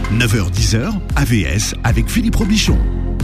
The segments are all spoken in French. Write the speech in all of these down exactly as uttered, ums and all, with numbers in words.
neuf heures dix heures, A V S avec Philippe Robichon.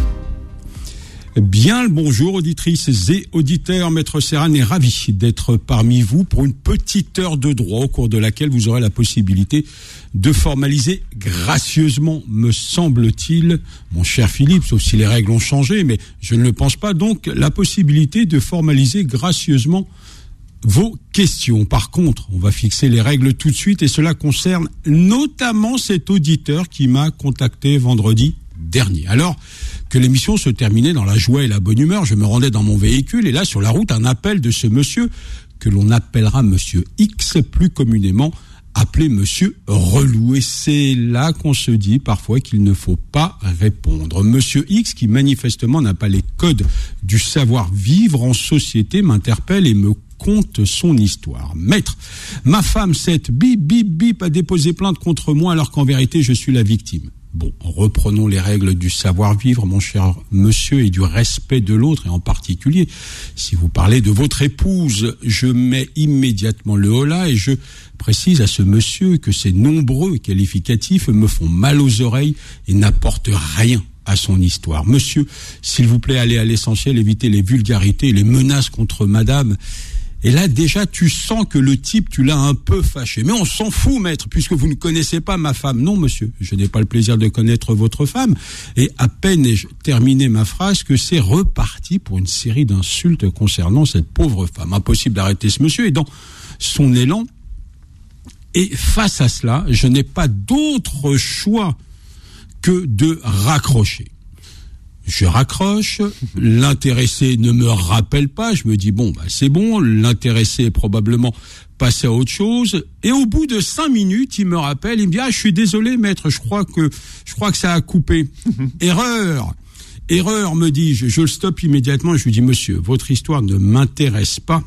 Bien le bonjour auditrices et auditeurs, Maître Serran est ravi d'être parmi vous pour une petite heure de droit au cours de laquelle vous aurez la possibilité de formaliser gracieusement, me semble-t-il, mon cher Philippe, sauf si les règles ont changé, mais je ne le pense pas, donc la possibilité de formaliser gracieusement vos questions. Par contre, on va fixer les règles tout de suite et cela concerne notamment cet auditeur qui m'a contacté vendredi dernier. Alors que l'émission se terminait dans la joie et la bonne humeur, je me rendais dans mon véhicule et là, sur la route, un appel de ce monsieur que l'on appellera Monsieur X, plus communément appelé Monsieur Relou. Et c'est là qu'on se dit parfois qu'il ne faut pas répondre. Monsieur X, qui manifestement n'a pas les codes du savoir-vivre en société, m'interpelle et me conte son histoire. Maître, ma femme, cette bip, bip, bip, a déposé plainte contre moi alors qu'en vérité, je suis la victime. Bon, reprenons les règles du savoir-vivre, mon cher monsieur, et du respect de l'autre, et en particulier, si vous parlez de votre épouse, je mets immédiatement le holà et je précise à ce monsieur que ces nombreux qualificatifs me font mal aux oreilles et n'apportent rien à son histoire. Monsieur, s'il vous plaît, allez à l'essentiel, évitez les vulgarités et les menaces contre madame. Et là, déjà, tu sens que le type, tu l'as un peu fâché. Mais on s'en fout, maître, puisque vous ne connaissez pas ma femme. Non, monsieur, je n'ai pas le plaisir de connaître votre femme. Et à peine ai-je terminé ma phrase que c'est reparti pour une série d'insultes concernant cette pauvre femme. Impossible d'arrêter ce monsieur. Et dans son élan, et face à cela, je n'ai pas d'autre choix que de raccrocher. Je raccroche, l'intéressé ne me rappelle pas, je me dis bon, bah c'est bon, l'intéressé est probablement passé à autre chose, et au bout de cinq minutes, il me rappelle, il me dit ah je suis désolé maître, je crois que je crois que ça a coupé. Erreur, erreur me dis-je, je le stoppe immédiatement, je lui dis monsieur, votre histoire ne m'intéresse pas.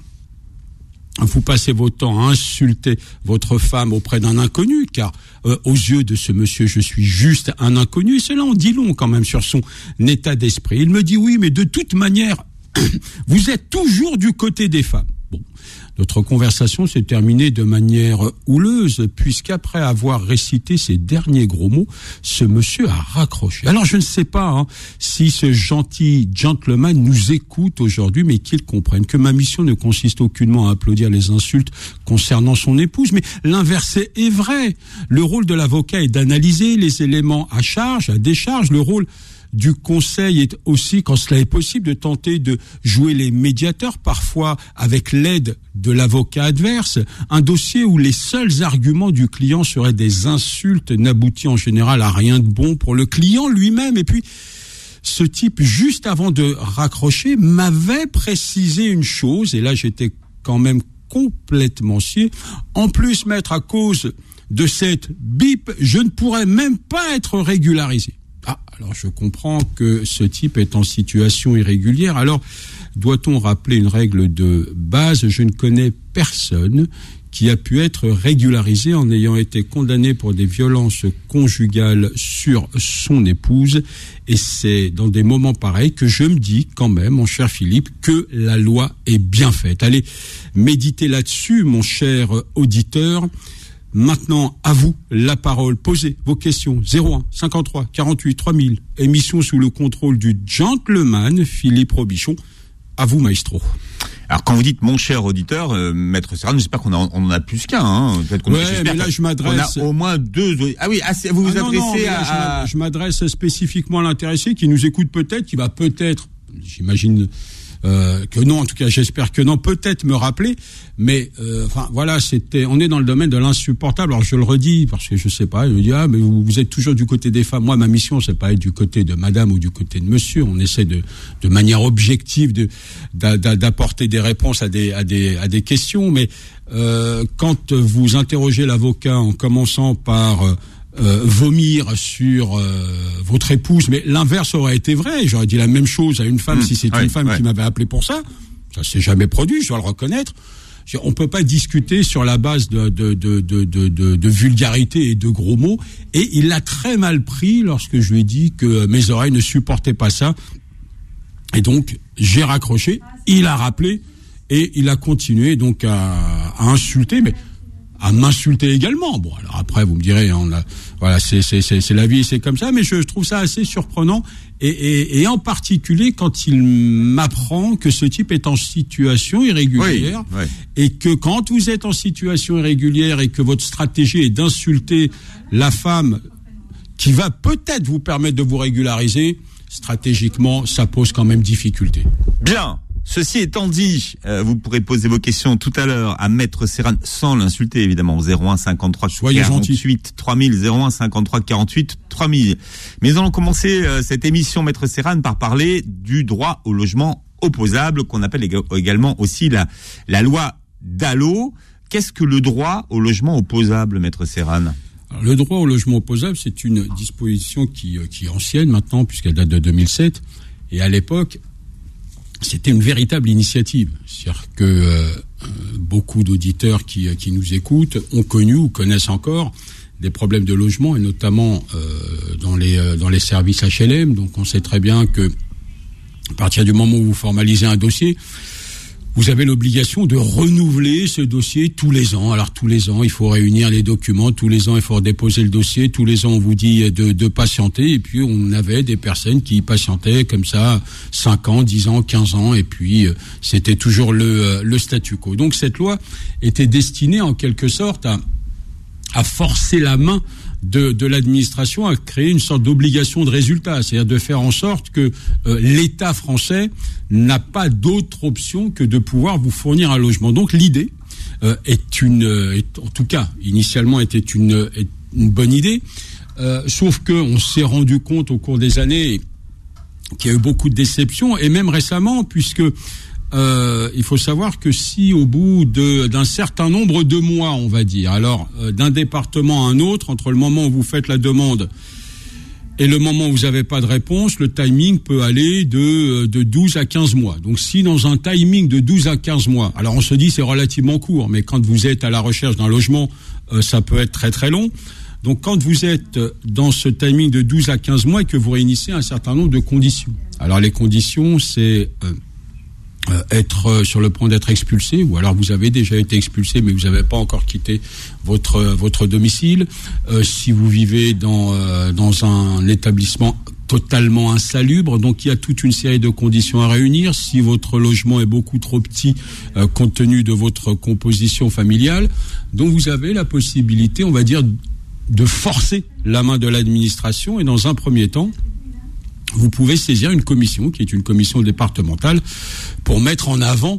Vous passez votre temps à insulter votre femme auprès d'un inconnu, car euh, aux yeux de ce monsieur, je suis juste un inconnu. Et cela en dit long quand même sur son état d'esprit. Il me dit oui, mais de toute manière, vous êtes toujours du côté des femmes. Bon, notre conversation s'est terminée de manière houleuse, puisqu'après avoir récité ces derniers gros mots, ce monsieur a raccroché. Alors je ne sais pas hein, si ce gentil gentleman nous écoute aujourd'hui, mais qu'il comprenne que ma mission ne consiste aucunement à applaudir les insultes concernant son épouse, mais l'inverse est vrai. Le rôle de l'avocat est d'analyser les éléments à charge, à décharge. Le rôle du conseil est aussi, quand cela est possible, de tenter de jouer les médiateurs, parfois avec l'aide de l'avocat adverse. Un dossier où les seuls arguments du client seraient des insultes n'aboutit en général à rien de bon pour le client lui-même. Et puis, ce type, juste avant de raccrocher, m'avait précisé une chose, et là j'étais quand même complètement scié. En plus, maître, à cause de cette bip, je ne pourrais même pas être régularisé. Ah, alors je comprends que ce type est en situation irrégulière. Alors, doit-on rappeler une règle de base? Je ne connais personne qui a pu être régularisé en ayant été condamné pour des violences conjugales sur son épouse. Et c'est dans des moments pareils que je me dis quand même, mon cher Philippe, que la loi est bien faite. Allez, méditez là-dessus, mon cher auditeur. Maintenant, à vous la parole. Posez vos questions. zéro un cinquante-trois quarante-huit trois mille. Émission sous le contrôle du gentleman Philippe Robichon. À vous, maestro. Alors, quand vous dites mon cher auditeur, euh, Maître Serran, j'espère qu'on en, on en a plus qu'un. Hein. Peut-être qu'on ouais, mais là, je m'adresse. On a au moins deux. Ah oui, ah, vous vous ah non, adressez non, à. Là, je m'adresse spécifiquement à l'intéressé qui nous écoute peut-être, qui va peut-être, j'imagine. Euh, que non, en tout cas, j'espère que non. Peut-être me rappeler, mais euh, enfin voilà, c'était. On est dans le domaine de l'insupportable. Alors je le redis parce que je sais pas. Je me dis ah mais vous, vous êtes toujours du côté des femmes. Moi, ma mission, c'est pas être du côté de Madame ou du côté de Monsieur. On essaie de, de manière objective, de d'apporter des réponses à des à des à des questions. Mais euh, quand vous interrogez l'avocat en commençant par euh, Euh, vomir sur euh, votre épouse, mais l'inverse aurait été vrai. J'aurais dit la même chose à une femme mmh, si c'était ouais, une femme ouais. qui m'avait appelé pour ça. Ça s'est jamais produit, je dois le reconnaître. On peut pas discuter sur la base de, de, de, de, de, de, de vulgarité et de gros mots. Et il l'a très mal pris lorsque je lui ai dit que mes oreilles ne supportaient pas ça. Et donc, j'ai raccroché. Il a rappelé et il a continué donc à, à insulter, mais à m'insulter également. Bon, alors après, vous me direz, on a, voilà, c'est, c'est, c'est, c'est la vie, c'est comme ça, mais je, je trouve ça assez surprenant, et, et, et en particulier quand il m'apprend que ce type est en situation irrégulière, oui, oui. Et que quand vous êtes en situation irrégulière et que votre stratégie est d'insulter la femme qui va peut-être vous permettre de vous régulariser, stratégiquement, ça pose quand même difficulté. Bien. Ceci étant dit, euh, vous pourrez poser vos questions tout à l'heure à Maître Serrane, sans l'insulter évidemment, zéro un cinquante-trois quarante-huit trois mille, zéro un cinquante-trois quarante-huit trois mille. Mais nous allons commencer euh, cette émission Maître Serrane par parler du droit au logement opposable, qu'on appelle également aussi la, la loi Dallot. Qu'est-ce que le droit au logement opposable, Maître Serrane ? Alors, le droit au logement opposable, c'est une disposition qui, qui est ancienne maintenant, puisqu'elle date de deux mille sept, et à l'époque, c'était une véritable initiative. C'est-à-dire que euh, beaucoup d'auditeurs qui, qui nous écoutent ont connu ou connaissent encore des problèmes de logement, et notamment euh, dans les euh, dans les services H L M. Donc on sait très bien que à partir du moment où vous formalisez un dossier, vous avez l'obligation de renouveler ce dossier tous les ans. Alors tous les ans, il faut réunir les documents, tous les ans, il faut déposer le dossier, tous les ans, on vous dit de, de patienter, et puis on avait des personnes qui patientaient comme ça cinq ans, dix ans, quinze ans, et puis c'était toujours le, le statu quo. Donc cette loi était destinée en quelque sorte à, à forcer la main de, de l'administration, à créer une sorte d'obligation de résultat, c'est-à-dire de faire en sorte que euh, l'État français n'a pas d'autre option que de pouvoir vous fournir un logement. Donc l'idée euh, est une, est, en tout cas initialement était une, est une bonne idée, euh, sauf que on s'est rendu compte au cours des années qu'il y a eu beaucoup de déceptions, et même récemment, puisque Euh, il faut savoir que si au bout de, d'un certain nombre de mois, on va dire, alors euh, d'un département à un autre, entre le moment où vous faites la demande et le moment où vous n'avez pas de réponse, le timing peut aller de, de douze à quinze mois. Donc si dans un timing de douze à quinze mois, alors on se dit c'est relativement court, mais quand vous êtes à la recherche d'un logement, euh, ça peut être très très long. Donc quand vous êtes dans ce timing de douze à quinze mois et que vous réunissez un certain nombre de conditions. Alors les conditions, c'est... Euh, Euh, être euh, sur le point d'être expulsé, ou alors vous avez déjà été expulsé mais vous n'avez pas encore quitté votre euh, votre domicile. Euh, si vous vivez dans euh, dans un établissement totalement insalubre, donc il y a toute une série de conditions à réunir. Si votre logement est beaucoup trop petit euh, compte tenu de votre composition familiale, donc vous avez la possibilité, on va dire, de forcer la main de l'administration, et dans un premier temps, vous pouvez saisir une commission, qui est une commission départementale, pour mettre en avant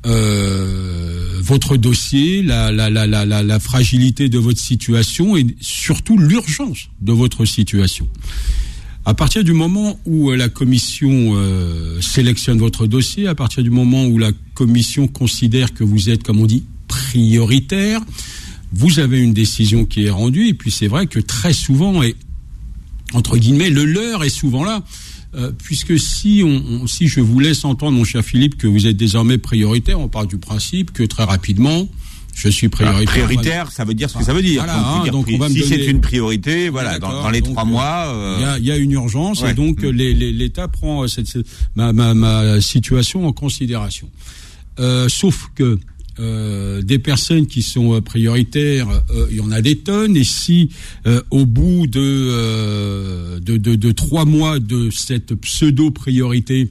euh, votre dossier, la, la, la, la, la, la fragilité de votre situation et surtout l'urgence de votre situation. À partir du moment où la commission euh, sélectionne votre dossier, à partir du moment où la commission considère que vous êtes, comme on dit, prioritaire, vous avez une décision qui est rendue, et puis c'est vrai que très souvent, et entre guillemets, le leurre est souvent là, euh, puisque si on, on, si je vous laisse entendre, mon cher Philippe, que vous êtes désormais prioritaire, on part du principe que très rapidement, je suis prioritaire. Alors, prioritaire, ça veut dire ce que ça veut dire. Voilà, donc, hein, dire, donc pri- on va me si donner... c'est une priorité, voilà, dans, dans les donc, trois mois, il euh... y a, il y a une urgence, ouais. Et donc mmh. les, les, l'État prend cette, cette, ma, ma, ma situation en considération. Euh, sauf que Euh, des personnes qui sont euh, prioritaires, euh, il y en a des tonnes, et si euh, au bout de, euh, de, de, de trois mois de cette pseudo-priorité,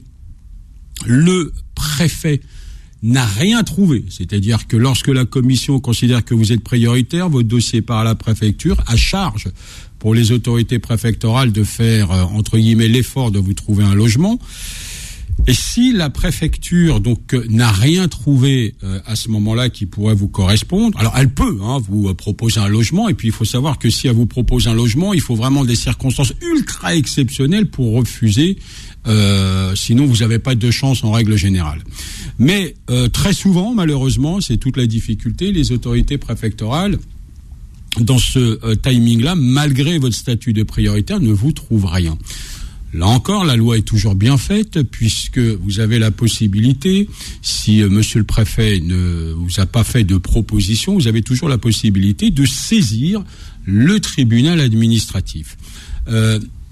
le préfet n'a rien trouvé, c'est-à-dire que lorsque la commission considère que vous êtes prioritaire, votre dossier part à la préfecture, à charge pour les autorités préfectorales de faire, euh, entre guillemets, l'effort de vous trouver un logement. Et si la préfecture donc euh, n'a rien trouvé euh, à ce moment-là qui pourrait vous correspondre, alors elle peut hein, vous euh, proposer un logement, et puis il faut savoir que si elle vous propose un logement, il faut vraiment des circonstances ultra exceptionnelles pour refuser, euh, sinon vous n'avez pas de chance en règle générale. Mais euh, très souvent, malheureusement, c'est toute la difficulté, les autorités préfectorales, dans ce euh, timing-là, malgré votre statut de prioritaire, ne vous trouvent rien. Là encore, la loi est toujours bien faite, puisque vous avez la possibilité, si euh, monsieur le préfet ne vous a pas fait de proposition, vous avez toujours la possibilité de saisir le tribunal administratif. Euh,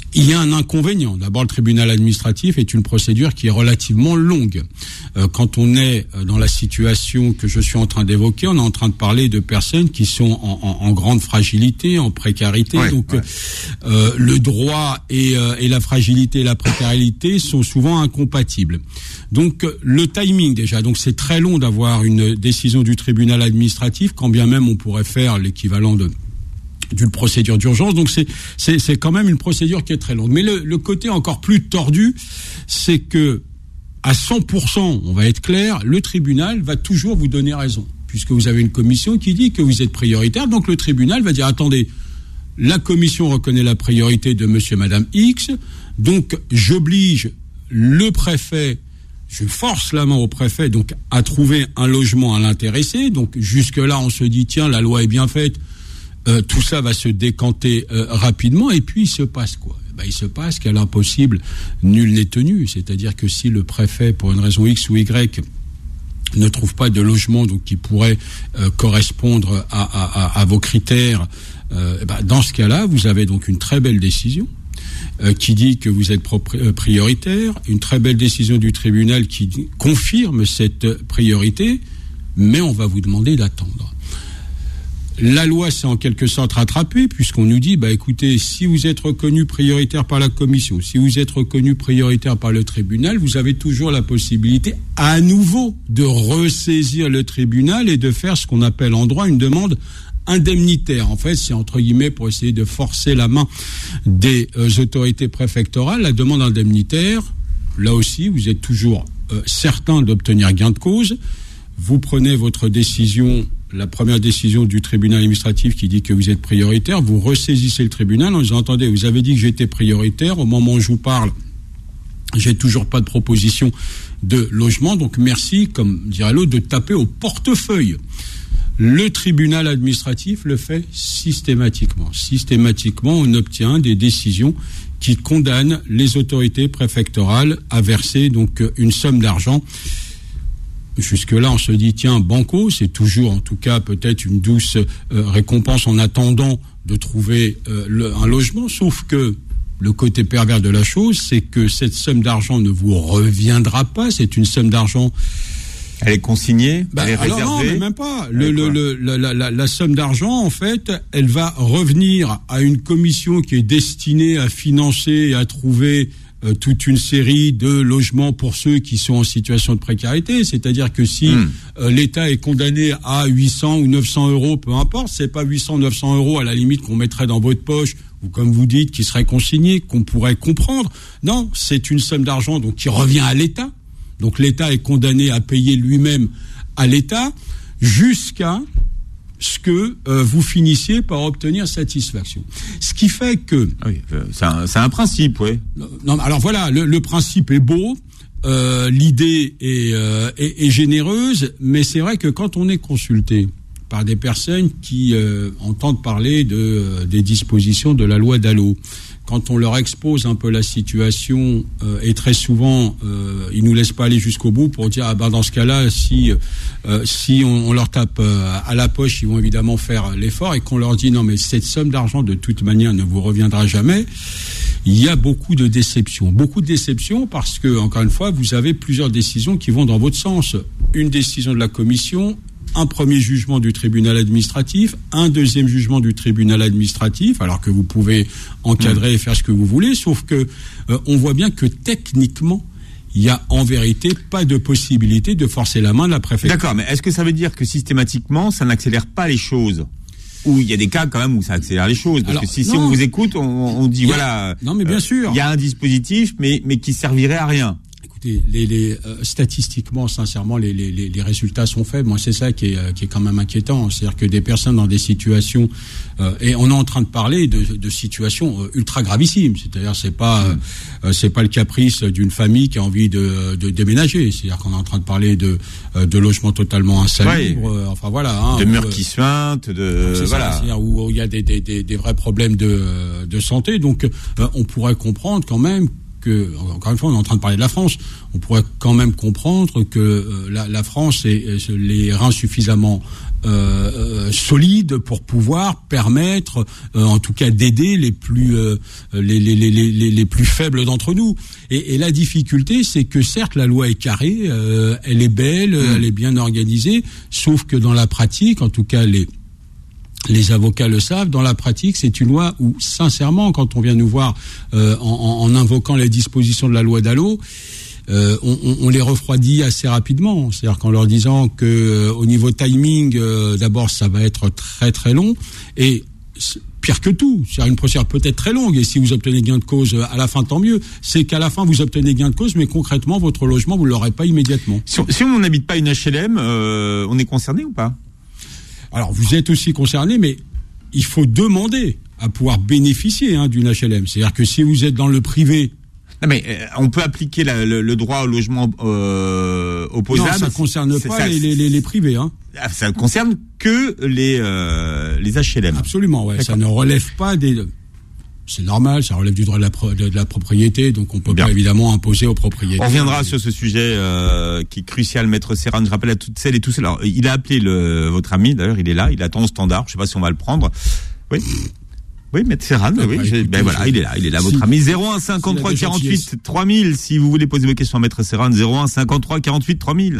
Il y a un inconvénient. D'abord, le tribunal administratif est une procédure qui est relativement longue. Euh, quand on est dans la situation que je suis en train d'évoquer, on est en train de parler de personnes qui sont en, en, en grande fragilité, en précarité. Ouais, Donc, ouais. Euh, le droit et, euh, et la fragilité et la précarité sont souvent incompatibles. Donc, le timing déjà. Donc, c'est très long d'avoir une décision du tribunal administratif, quand bien même on pourrait faire l'équivalent de d'une procédure d'urgence. Donc c'est c'est c'est quand même une procédure qui est très longue. Mais le, le côté encore plus tordu, c'est que à cent pour cent, on va être clair, le tribunal va toujours vous donner raison, puisque vous avez une commission qui dit que vous êtes prioritaire. Donc le tribunal va dire attendez, la commission reconnaît la priorité de monsieur, madame X, donc j'oblige le préfet, je force la main au préfet donc à trouver un logement à l'intéressé. Donc jusque là on se dit tiens, la loi est bien faite. Euh, tout ça va se décanter euh, rapidement, et puis il se passe quoi ? Ben, il se passe qu'à l'impossible, nul n'est tenu. C'est-à-dire que si le préfet, pour une raison X ou Y, ne trouve pas de logement donc qui pourrait euh, correspondre à, à, à, à vos critères, euh, ben, dans ce cas-là, vous avez donc une très belle décision euh, qui dit que vous êtes prioritaire, une très belle décision du tribunal qui confirme cette priorité, mais on va vous demander d'attendre. La loi s'est en quelque sorte rattrapée, puisqu'on nous dit, bah écoutez, si vous êtes reconnu prioritaire par la commission, si vous êtes reconnu prioritaire par le tribunal, vous avez toujours la possibilité à nouveau de ressaisir le tribunal et de faire ce qu'on appelle en droit une demande indemnitaire. En fait, c'est entre guillemets pour essayer de forcer la main des euh, autorités préfectorales. La demande indemnitaire, là aussi, vous êtes toujours euh, certain d'obtenir gain de cause. Vous prenez votre décision, la première décision du tribunal administratif qui dit que vous êtes prioritaire, vous ressaisissez le tribunal en disant attendez, vous avez dit que j'étais prioritaire, au moment où je vous parle, j'ai toujours pas de proposition de logement, donc merci, comme dirait l'autre, de taper au portefeuille. Le tribunal administratif le fait systématiquement. Systématiquement, on obtient des décisions qui condamnent les autorités préfectorales à verser donc une somme d'argent. Jusque-là, on se dit, tiens, banco, c'est toujours, en tout cas, peut-être une douce euh, récompense en attendant de trouver euh, le, un logement. Sauf que le côté pervers de la chose, c'est que cette somme d'argent ne vous reviendra pas. C'est une somme d'argent... Elle est consignée, bah, elle est alors réservée. Non, mais même pas. Le, le, le, la, la, la somme d'argent, en fait, elle va revenir à une commission qui est destinée à financer et à trouver euh, toute une série de logements pour ceux qui sont en situation de précarité. C'est-à-dire que si mmh. euh, l'État est condamné à huit cents ou neuf cents euros, peu importe, c'est pas huit cents, neuf cents euros à la limite qu'on mettrait dans votre poche ou comme vous dites, qui serait consigné, qu'on pourrait comprendre. Non, c'est une somme d'argent donc qui revient à l'État. Donc l'État est condamné à payer lui-même à l'État jusqu'à ce que euh, vous finissiez par obtenir satisfaction. Ce qui fait que... Oui, c'est un, c'est un principe, oui. Non, alors voilà, le, le principe est beau, euh, l'idée est, euh, est, est généreuse, mais c'est vrai que quand on est consulté par des personnes qui euh, entendent parler de, euh, des dispositions de la loi Dallot, quand on leur expose un peu la situation, euh, et très souvent, euh, ils nous laissent pas aller jusqu'au bout pour dire, ah ben dans ce cas-là, si euh, si on, on leur tape euh, à la poche, ils vont évidemment faire l'effort, et qu'on leur dit, non mais cette somme d'argent, de toute manière, ne vous reviendra jamais, il y a beaucoup de déceptions. Beaucoup de déceptions parce que, encore une fois, vous avez plusieurs décisions qui vont dans votre sens. Une décision de la commission, un premier jugement du tribunal administratif, un deuxième jugement du tribunal administratif, alors que vous pouvez encadrer mmh. et faire ce que vous voulez, sauf que euh, on voit bien que techniquement, il y a en vérité pas de possibilité de forcer la main de la préfecture. D'accord, mais est-ce que ça veut dire que systématiquement, ça n'accélère pas les choses ? Ou il y a des cas quand même où ça accélère les choses, parce alors, que si, si on vous écoute, on, on dit a, voilà, non mais bien euh, sûr, il y a un dispositif, mais mais qui servirait à rien. Écoutez, les, les, euh, statistiquement, sincèrement, les, les, les résultats sont faibles. Moi, c'est ça qui est, qui est quand même inquiétant. C'est-à-dire que des personnes dans des situations, euh, et on est en train de parler de, de situations euh, ultra gravissimes. C'est-à-dire, c'est pas, mmh. euh, c'est pas le caprice d'une famille qui a envie de, de déménager. C'est-à-dire qu'on est en train de parler de, euh, de logements totalement insalubres. Ouais. Euh, enfin voilà. Hein, de murs euh, qui suintent, de c'est voilà. Ça, c'est-à-dire où il y a des, des, des, des vrais problèmes de, de santé. Donc, euh, on pourrait comprendre quand même que, encore une fois, on est en train de parler de la France, on pourrait quand même comprendre que euh, la, la France ait les reins suffisamment euh, euh, solides pour pouvoir permettre, euh, en tout cas, d'aider les plus euh, les, les, les, les, les plus faibles d'entre nous. Et, et la difficulté, c'est que certes, la loi est carrée, euh, elle est belle, mmh. elle est bien organisée, sauf que dans la pratique, en tout cas, les Les avocats le savent, dans la pratique, c'est une loi où, sincèrement, quand on vient nous voir euh, en, en invoquant les dispositions de la loi Dallot, euh, on, on, on les refroidit assez rapidement. C'est-à-dire qu'en leur disant que euh, au niveau timing, euh, d'abord, ça va être très très long, et pire que tout, c'est une procédure peut-être très longue, et si vous obtenez gain de cause à la fin, tant mieux. C'est qu'à la fin, vous obtenez gain de cause, mais concrètement, votre logement, vous l'aurez pas immédiatement. Si on, si on n'habite pas une H L M, euh, on est concerné ou pas ? Alors, vous êtes aussi concerné, mais il faut demander à pouvoir bénéficier hein, d'une H L M. C'est-à-dire que si vous êtes dans le privé... Non, mais euh, on peut appliquer la, le, le droit au logement euh, opposable. Non, ça ne concerne pas ça, les, les, les privés. Hein. Ça ne concerne que les, euh, les H L M. Absolument, ouais. Ça ne relève pas des... C'est normal, ça relève du droit de la, pro, de, de la propriété, donc on peut Bien. pas évidemment imposer aux propriétaires. On reviendra sur ce sujet euh, qui est crucial, Maître Serran. Je rappelle à toutes celles et tous. Alors, il a appelé le, votre ami, d'ailleurs, il est là, il attend au standard. Je ne sais pas si on va le prendre. Oui, oui, Maître Serran. Ah, oui, bah, écoutez, ben voilà, il est là, il est là, votre si, ami. zéro un cinquante-trois quarante-huit trois mille. Si vous voulez poser vos questions à Maître Serran, zéro un cinquante-trois quarante-huit trois mille.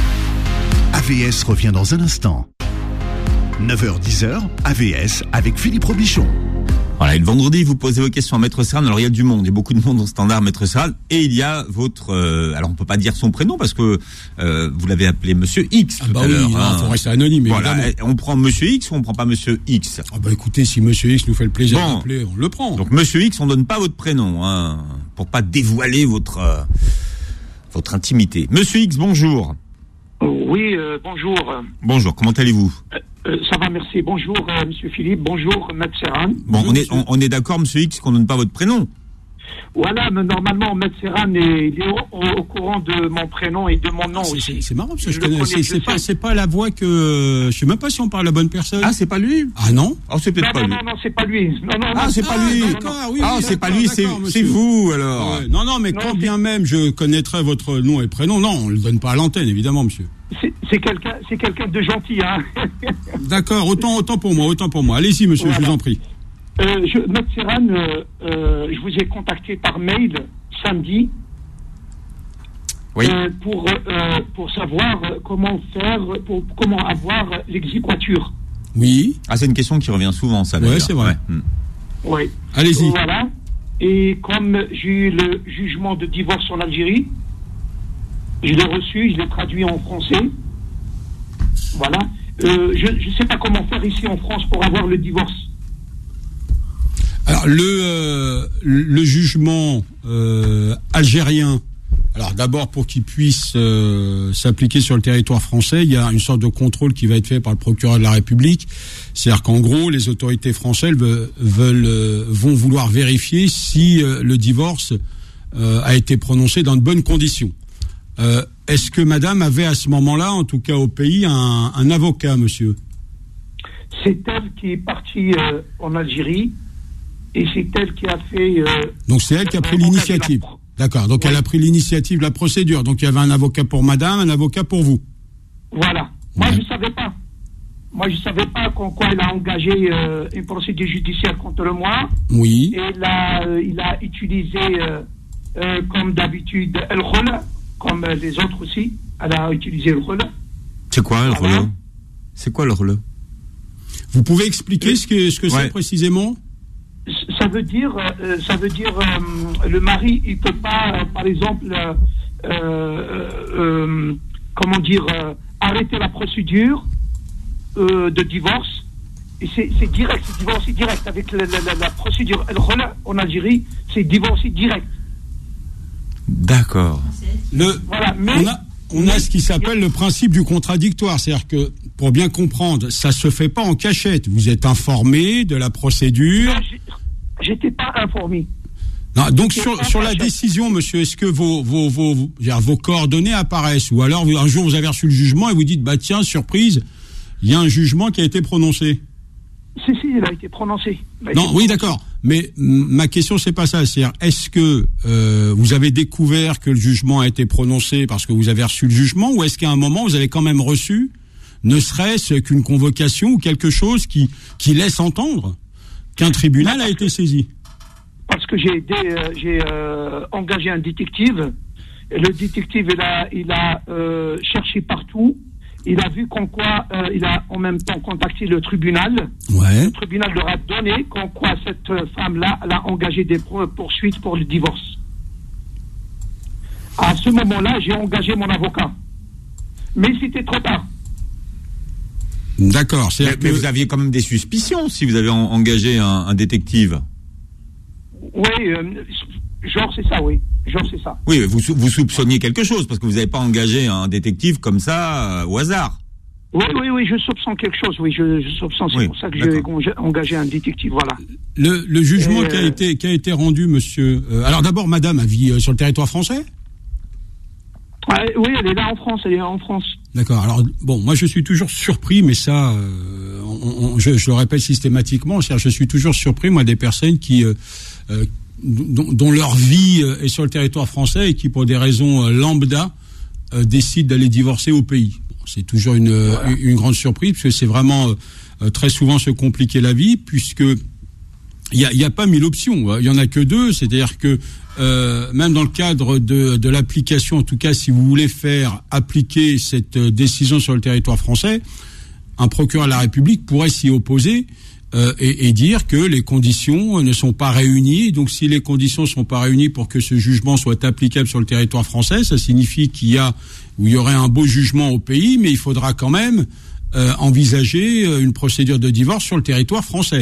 A V S revient dans un instant. neuf heures dix, A V S avec Philippe Robichon. Voilà, et le vendredi, vous posez vos questions à Maître Serran. Alors, il y a du monde, il y a beaucoup de monde au standard, Maître Serran. Et il y a votre... Euh, alors, on peut pas dire son prénom parce que euh, vous l'avez appelé Monsieur X ah tout bah à oui, l'heure. Il hein. faut rester anonyme, voilà, évidemment. On prend Monsieur X ou on prend pas Monsieur X? Ah bah écoutez, si Monsieur X nous fait le plaisir bon, d'appeler, on le prend. Donc, Monsieur X, on donne pas votre prénom, hein, pour pas dévoiler votre, euh, votre intimité. Monsieur X, bonjour. Oui, euh, bonjour. Bonjour, comment allez-vous? euh, euh, Ça va, merci. Bonjour, euh, Monsieur Philippe. Bonjour, Maître Serran. Bon, bonjour, on est, on, on est d'accord, Monsieur X, qu'on donne pas votre prénom? Voilà, mais normalement, Maître Serran est, il est au, au, au courant de mon prénom et de mon nom ah, aussi. C'est, c'est marrant, parce que je, je connais, c'est, c'est, pas, c'est pas la voix que... Je sais même pas si on parle à la bonne personne. Ah, c'est pas lui? Ah non? Oh, c'est peut-être non, pas non, lui. Non, non, c'est pas lui. Non, non, ah, non, c'est non, pas non, lui. Non, non, d'accord, oui, ah, oui, c'est d'accord, pas lui, c'est, c'est vous, alors. Ouais. Non, non, mais non, quand c'est... bien même je connaîtrais votre nom et prénom, non, on le donne pas à l'antenne, évidemment, monsieur. C'est, c'est quelqu'un, c'est quelqu'un de gentil, hein. D'accord, autant, autant pour moi, autant pour moi. Allez-y, monsieur, voilà. Je vous en prie. Euh, je, Maître Serran, euh, euh, je vous ai contacté par mail samedi. Oui. Euh, pour, euh, pour savoir comment faire, pour comment avoir l'exéquatur. Oui. Ah, c'est une question qui revient souvent, ça. Oui, c'est vrai. Ouais. Oui. Allez-y. Voilà. Et comme j'ai eu le jugement de divorce en Algérie, je l'ai reçu, je l'ai traduit en français. Voilà. Euh, je ne sais pas comment faire ici en France pour avoir le divorce. Alors, le, euh, le jugement euh, algérien, alors d'abord pour qu'il puisse euh, s'appliquer sur le territoire français, il y a une sorte de contrôle qui va être fait par le procureur de la République. C'est-à-dire qu'en gros, les autorités françaises veulent, veulent, euh, vont vouloir vérifier si euh, le divorce euh, a été prononcé dans de bonnes conditions. Euh, est-ce que madame avait à ce moment-là, en tout cas au pays, un, un avocat, monsieur? C'est elle qui est partie euh, en Algérie et c'est elle qui a fait... Euh, Donc c'est elle qui a pris euh, l'initiative. D'accord, donc oui. Elle a pris l'initiative de la procédure. Donc il y avait un avocat pour madame, un avocat pour vous. Voilà. Moi, ouais. je ne savais pas. Moi, je ne savais pas qu'en quoi il a engagé euh, une procédure judiciaire contre moi. Oui. Et là, euh, il a utilisé, euh, euh, comme d'habitude, le relais, comme euh, les autres aussi. Elle a utilisé le relais. C'est quoi le voilà. relais? C'est quoi le relais? Vous pouvez expliquer euh, ce que, ce que ouais. c'est précisément? Ça veut dire, euh, ça veut dire, euh, le mari, il peut pas, euh, par exemple, euh, euh, euh, comment dire, euh, arrêter la procédure euh, de divorce. Et c'est, c'est direct, c'est divorcé direct avec la, la, la, la procédure. Elle relève en Algérie, c'est divorcé direct. D'accord. Le, voilà, mais on a, on mais, a ce qui s'appelle le principe du contradictoire, c'est-à-dire que pour bien comprendre, ça se fait pas en cachette. Vous êtes informé de la procédure. J'étais pas informé. Non, donc sur, sur la décision, monsieur, est-ce que vos, vos, vos, vos, vos coordonnées apparaissent? Ou alors, un jour, vous avez reçu le jugement et vous dites, bah tiens, surprise, il y a un jugement qui a été prononcé. Si, si, il a été prononcé. A non, été oui, d'accord. Mais ma question, c'est pas ça. C'est-à-dire, est-ce que euh, vous avez découvert que le jugement a été prononcé parce que vous avez reçu le jugement, ou est-ce qu'à un moment, vous avez quand même reçu, ne serait-ce qu'une convocation ou quelque chose qui, qui laisse entendre qu'un tribunal a été saisi? Parce que j'ai, aidé, euh, j'ai euh, engagé un détective. Et le détective, il a, il a euh, cherché partout. Il a vu qu'en quoi euh, il a en même temps contacté le tribunal. Ouais. Le tribunal leur a donné qu'en quoi cette femme-là elle a engagé des poursuites pour le divorce. À ce moment-là, j'ai engagé mon avocat. Mais c'était trop tard. D'accord. Mais, mais que... vous aviez quand même des suspicions si vous avez en, engagé un, un détective. Oui, euh, genre c'est ça, oui. Genre c'est ça. Oui, vous, vous soupçonniez quelque chose parce que vous n'avez pas engagé un détective comme ça euh, au hasard. Oui, oui, oui, je soupçonne quelque chose, oui, je, je soupçonne, c'est oui, pour ça que j'ai engagé un détective, voilà. Le, le jugement Et qui a euh... été qui a été rendu, monsieur. Euh, alors d'abord, madame, elle vit euh, sur le territoire français? Ah, oui, elle est là en France, elle est là en France. D'accord. Alors bon, moi je suis toujours surpris, mais ça, euh, on, on, je, je le répète systématiquement, c'est-à-dire je suis toujours surpris, moi, des personnes qui euh, euh, Dont, dont leur vie est sur le territoire français et qui, pour des raisons lambda, euh, décident d'aller divorcer au pays. Bon, c'est toujours une, voilà. une, une grande surprise, parce que c'est vraiment euh, très souvent se compliquer la vie, puisque il y a, y a pas mille options. Il y en a que deux, c'est-à-dire que euh, même dans le cadre de, de l'application, en tout cas, si vous voulez faire appliquer cette décision sur le territoire français, un procureur de la République pourrait s'y opposer. Euh, et, et dire que les conditions ne sont pas réunies. Donc, si les conditions ne sont pas réunies pour que ce jugement soit applicable sur le territoire français, ça signifie qu'il y a, ou il y aurait un beau jugement au pays, mais il faudra quand même euh, envisager une procédure de divorce sur le territoire français.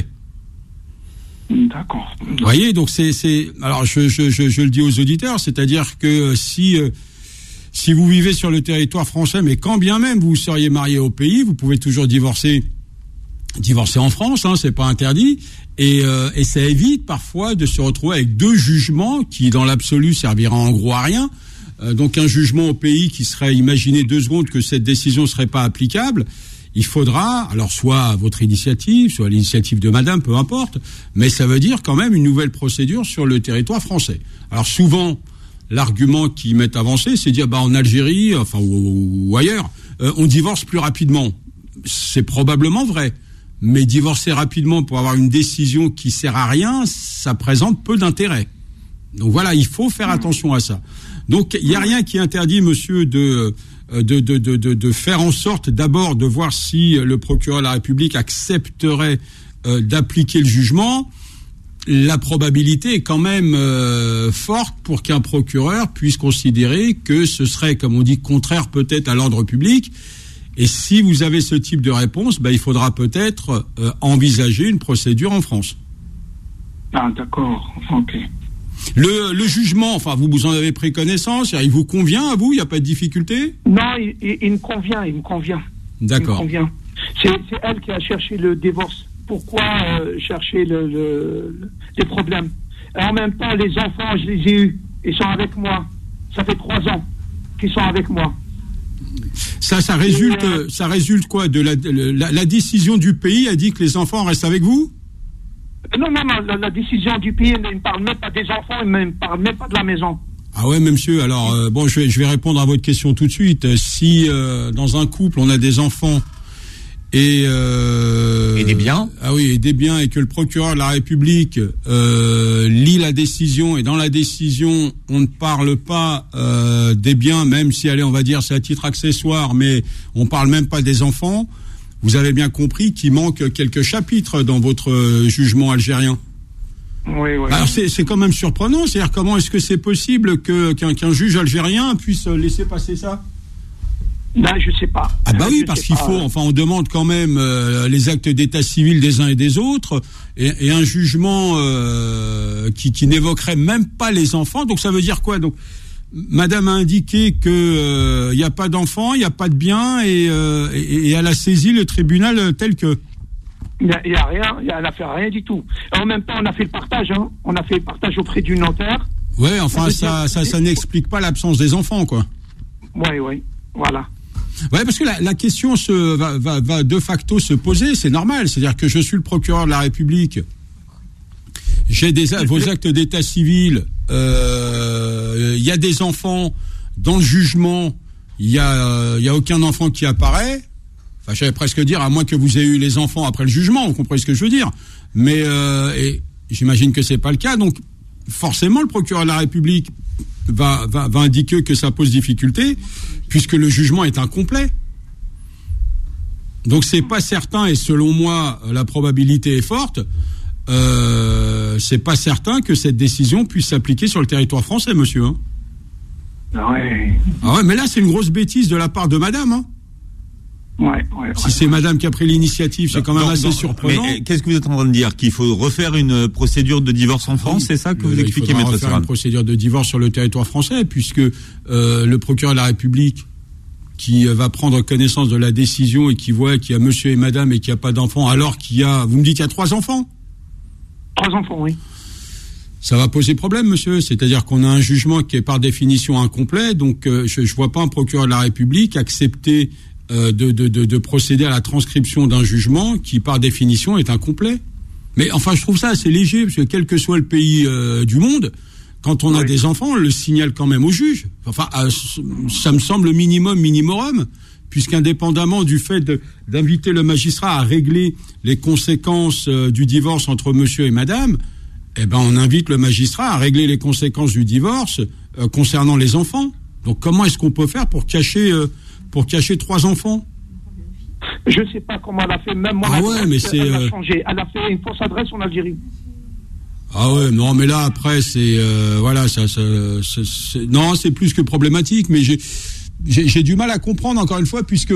D'accord. Vous voyez, donc c'est, c'est, alors je, je, je, je le dis aux auditeurs, c'est-à-dire que si euh, si vous vivez sur le territoire français, mais quand bien même vous seriez marié au pays, vous pouvez toujours divorcer. Divorcer en France, hein, c'est pas interdit, et, euh, et ça évite parfois de se retrouver avec deux jugements qui, dans l'absolu, servira en gros à rien. Euh, donc un jugement au pays qui serait, imaginez deux secondes que cette décision serait pas applicable, il faudra, alors soit à votre initiative, soit à l'initiative de madame, peu importe, mais ça veut dire quand même une nouvelle procédure sur le territoire français. Alors souvent, l'argument qu'ils mettent avancé, c'est de dire, bah en Algérie, enfin ou, ou ailleurs, euh, on divorce plus rapidement. C'est probablement vrai. Mais divorcer rapidement pour avoir une décision qui sert à rien, ça présente peu d'intérêt. Donc voilà, il faut faire attention à ça. Donc il n'y a rien qui interdit, monsieur, de, de, de, de, de, de faire en sorte d'abord de voir si le procureur de la République accepterait euh, d'appliquer le jugement. La probabilité est quand même euh, forte pour qu'un procureur puisse considérer que ce serait, comme on dit, contraire peut-être à l'ordre public. Et si vous avez ce type de réponse, ben, il faudra peut-être euh, envisager une procédure en France. Ah, d'accord, ok. Le, le jugement, enfin, vous, vous en avez pris connaissance, il vous convient à vous, il n'y a pas de difficulté? Non, il, il, il me convient, il me convient. D'accord. Il me convient. C'est, c'est elle qui a cherché le divorce. Pourquoi euh, chercher le, le, le, les problèmes? Et en même temps, les enfants, je les ai eus, ils sont avec moi. Ça fait trois ans qu'ils sont avec moi. Ça, ça résulte, euh, ça résulte quoi de la, de la, la décision du pays a dit que les enfants restent avec vous? Non, non, non. La, la décision du pays ne parle même pas des enfants, elle ne parle même pas de la maison. Ah ouais, monsieur. Alors euh, bon, je vais, je vais répondre à votre question tout de suite. Si euh, dans un couple on a des enfants et euh, et des biens. Ah oui, et des biens, et que le procureur de la République euh, lit la décision, et dans la décision on ne parle pas euh, des biens, même si allez, on va dire c'est à titre accessoire, mais on parle même pas des enfants. Vous avez bien compris qu'il manque quelques chapitres dans votre jugement algérien. Oui, oui. Alors c'est, c'est quand même surprenant, c'est-à-dire comment est-ce que c'est possible que qu'un, qu'un juge algérien puisse laisser passer ça? Non, je sais pas. Ah bah oui, je parce qu'il pas. faut, enfin on demande quand même euh, les actes d'état civil des uns et des autres, et, et un jugement euh, qui, qui n'évoquerait même pas les enfants. Donc ça veut dire quoi? Donc madame a indiqué que il euh, n'y a pas d'enfants, il n'y a pas de biens, et, euh, et, et elle a saisi le tribunal tel que... Il n'y a, a rien, elle n'a fait rien du tout. Et en même temps, on a fait le partage, hein. On a fait le partage auprès du notaire. Ouais, enfin ça, ça, ça, ça n'explique pas l'absence des enfants, quoi. Oui, oui, voilà. Ouais, parce que la, la question se va, va, va de facto se poser, c'est normal. C'est-à-dire que je suis le procureur de la République, j'ai des vos actes d'état civil, il euh, y a des enfants dans le jugement, il y a il y a aucun enfant qui apparaît. Enfin, j'allais presque dire, à moins que vous ayez eu les enfants après le jugement, vous comprenez ce que je veux dire. Mais euh, et j'imagine que c'est pas le cas, donc forcément le procureur de la République va, va, va indiquer que ça pose difficulté, puisque le jugement est incomplet. Donc c'est pas certain, et selon moi la probabilité est forte, euh, c'est pas certain que cette décision puisse s'appliquer sur le territoire français, monsieur. Hein. Ah ouais. Ah ouais, mais là c'est une grosse bêtise de la part de madame, hein. Ouais, ouais, si ouais. c'est madame qui a pris l'initiative, c'est quand même non, assez non, surprenant. Mais qu'est-ce que vous êtes en train de dire? Qu'il faut refaire une procédure de divorce en France? C'est ça que le, vous expliquez, maître Serran? Il faudra refaire une procédure de divorce sur le territoire français, puisque euh, le procureur de la République, qui va prendre connaissance de la décision et qui voit qu'il y a monsieur et madame et qu'il n'y a pas d'enfants, alors qu'il y a... Vous me dites qu'il y a trois enfants? Trois enfants, oui. Ça va poser problème, monsieur. C'est-à-dire qu'on a un jugement qui est par définition incomplet, donc euh, je ne vois pas un procureur de la République accepter... Euh, de, de, de, de procéder à la transcription d'un jugement qui, par définition, est incomplet. Mais enfin, je trouve ça assez léger, parce que quel que soit le pays euh, du monde, quand on oui. a des enfants, on le signale quand même au juge. Enfin, euh, ça me semble minimum, minimorum, puisqu'indépendamment du fait de, d'inviter le magistrat à régler les conséquences euh, du divorce entre monsieur et madame, eh ben, on invite le magistrat à régler les conséquences du divorce euh, concernant les enfants. Donc, comment est-ce qu'on peut faire pour cacher... Euh, pour cacher trois enfants? Je ne sais pas comment elle a fait, même moi, ah ouais, mais c'est, elle a euh... changé. Elle a fait une fausse adresse en Algérie. Ah ouais, non, mais là, après, c'est... Euh, voilà, ça... ça c'est, c'est, non, c'est plus que problématique, mais j'ai, j'ai, j'ai du mal à comprendre, encore une fois, puisque,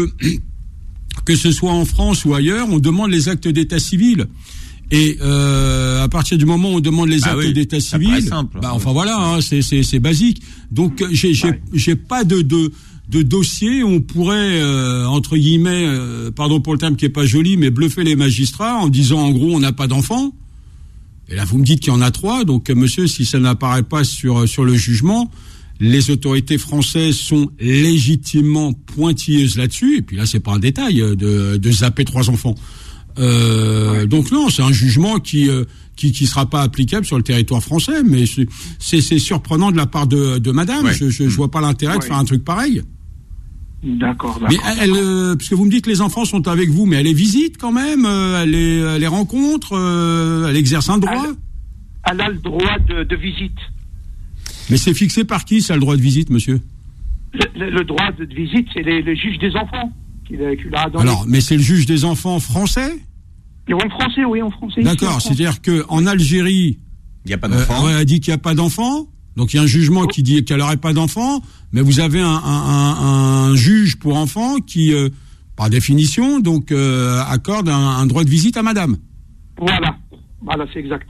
que ce soit en France ou ailleurs, on demande les actes d'état civil. Et euh, à partir du moment où on demande les actes ah oui, d'état civil, simple, bah, enfin voilà, hein, c'est, c'est, c'est basique. Donc, j'ai, j'ai, ouais. j'ai pas de... de de dossiers où on pourrait, euh, entre guillemets, euh, pardon pour le terme qui est pas joli, mais bluffer les magistrats en disant en gros on n'a pas d'enfants. Et là vous me dites qu'il y en a trois, donc euh, monsieur, si ça n'apparaît pas sur sur le jugement, les autorités françaises sont légitimement pointilleuses là-dessus. Et puis là c'est pas un détail de, de zapper trois enfants. Euh, ouais. Donc non, c'est un jugement qui euh, qui qui sera pas applicable sur le territoire français, mais c'est c'est, c'est surprenant de la part de de madame. Ouais. Je, je je vois pas l'intérêt ouais. de faire un truc pareil. D'accord, d'accord. Mais elle, euh, puisque vous me dites que les enfants sont avec vous, mais elle les visite quand même, euh, elle, les, elle les rencontre, euh, elle exerce un droit. Elle, elle a le droit de, de visite. Mais c'est fixé par qui, ça, le droit de visite, monsieur? Le, le, le droit de visite, c'est les, le juge des enfants qui, qui l'a donné. Alors, mais c'est le juge des enfants français? Et en français, oui, en français. D'accord, ici, en c'est-à-dire qu'en Algérie, il n'y a pas d'enfants. Euh, on a dit qu'il n'y a pas d'enfants. Donc il y a un jugement qui dit qu'elle n'aurait pas d'enfants, mais vous avez un, un, un, un juge pour enfants qui, euh, par définition, donc euh, accorde un, un droit de visite à madame. Voilà, voilà, c'est exact.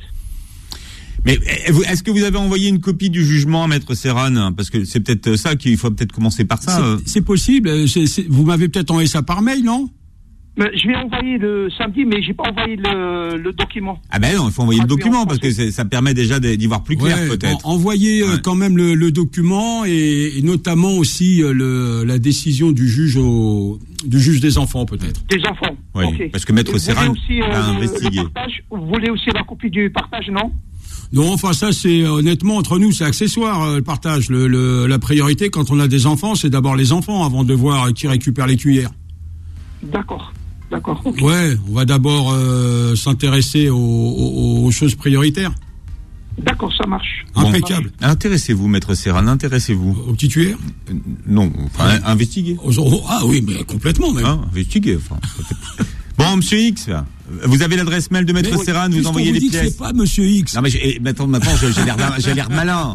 Mais est-ce que vous avez envoyé une copie du jugement à Maître Serran? Parce que c'est peut-être ça qu'il faut peut-être commencer par ça. C'est, c'est possible. C'est, c'est, vous m'avez peut-être envoyé ça par mail, non? Mais je vais envoyer le samedi, mais j'ai pas envoyé le, le document. Ah ben non, il faut envoyer ah, le document parce que c'est, ça permet déjà d'y voir plus clair, ouais, peut-être. En, envoyer ouais. euh, quand même le, le document et, et notamment aussi euh, le, la décision du juge au, du juge des enfants, peut-être. Des enfants. Oui, okay. Parce que Maître Serran aussi, euh, a investigué. Le partage, vous voulez aussi la copie du partage, non? Non, enfin ça c'est honnêtement entre nous c'est accessoire euh, le partage. Le, le, la priorité quand on a des enfants, c'est d'abord les enfants avant de voir qui récupère les cuillères. D'accord. D'accord. Okay. Ouais, on va d'abord euh, s'intéresser aux, aux, aux choses prioritaires. D'accord, ça marche. Impeccable. Bon, intéressez-vous, Maître Serran, intéressez-vous. Au petit tueur euh, Non, enfin, ah. investiguez. Ah oui, mais complètement même. Ah, investiguez, enfin. Bon, Monsieur X, vous avez l'adresse mail de Maître mais, Serran, vous envoyez les pièces. C'est pas Monsieur X. Non mais j'ai, maintenant, maintenant j'ai, j'ai, l'air, j'ai l'air malin.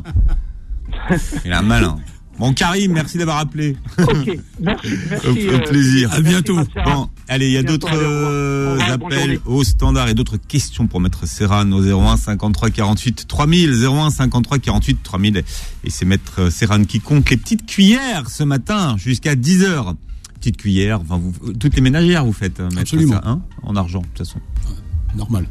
J'ai l'air malin. Bon, Karim, merci d'avoir appelé. Ok, merci, merci. Au euh, plaisir. À bientôt. Bon, allez, il y a d'autres euh, appels au standard et d'autres questions pour Maître Serran au zéro un cinquante-trois quarante-huit trois mille, zéro un cinquante-trois quarante-huit trois mille. Et c'est Maître Serran qui compte les petites cuillères ce matin jusqu'à dix heures. Petites cuillères, enfin, vous, toutes les ménagères vous faites, Maître. Absolument. Ça, hein, en argent, de toute façon. Ouais, normal.